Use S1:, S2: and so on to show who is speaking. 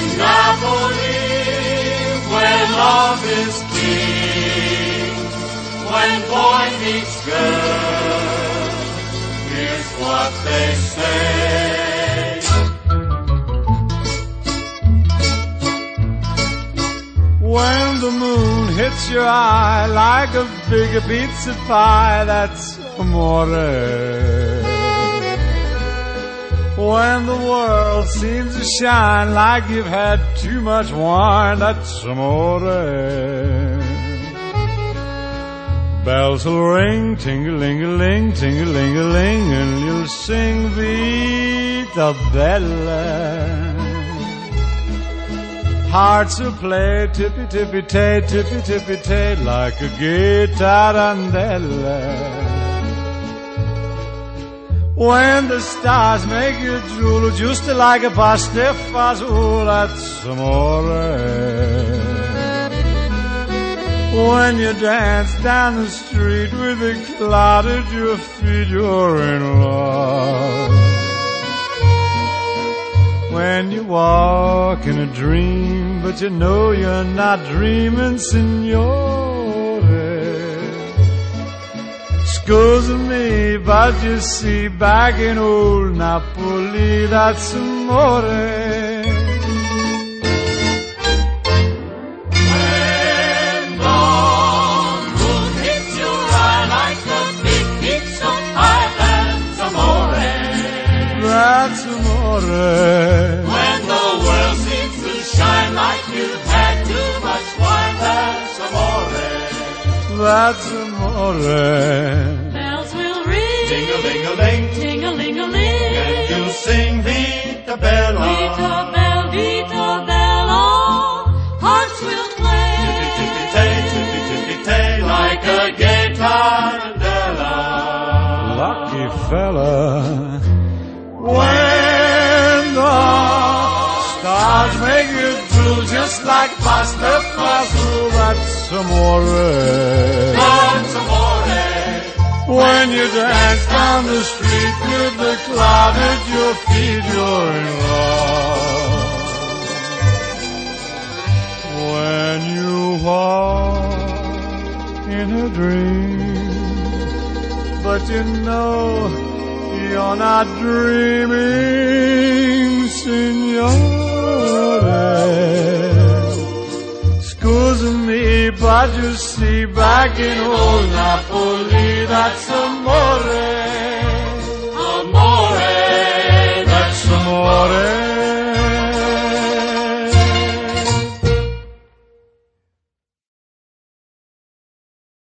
S1: Napoli, where love is king, when boy meets girl, here's what they say.
S2: When the moon hits your eye like a big pizza pie, that's amore. When the world seems to shine like you've had too much wine, that's amore. Bells will ring, ting-a-ling-a-ling, ting-a-ling-a-ling, and you'll sing Vita Bella. Hearts will play tippy-tippy-tay, tippy-tippy-tay, like a gay tarantella. When the stars make you drool, just like a pasta fazool, that's amore. When you dance down the street with a cloud at your feet, you're in love. When you walk in a dream, but you know you're not dreaming, signore. Scusa me, but you see, back in old Napoli, that's amore. That's amore.
S1: When the world seems to shine like you've had too much wine, that's amore.
S2: That's amore.
S3: Bells will ring,
S1: Ting-a-ling-a-ling,
S3: ting-a-ling-a-ling,
S1: and you'll sing Vita Bella.
S3: Vita Bella, Vita Bella. Hearts will play,
S1: Tippy-tippy-tay, tippy-tippy-tay, like a gay tarantella.
S2: Lucky fella. When the stars make you drool just like pasta fazool, that's amore.
S1: That's amore.
S2: When you dance down the street with the cloud at your feet, you're in love. When you walk in a dream, but you know you're not dreaming, signore. Scusa me, but you see, back in old Napoli, that's amore.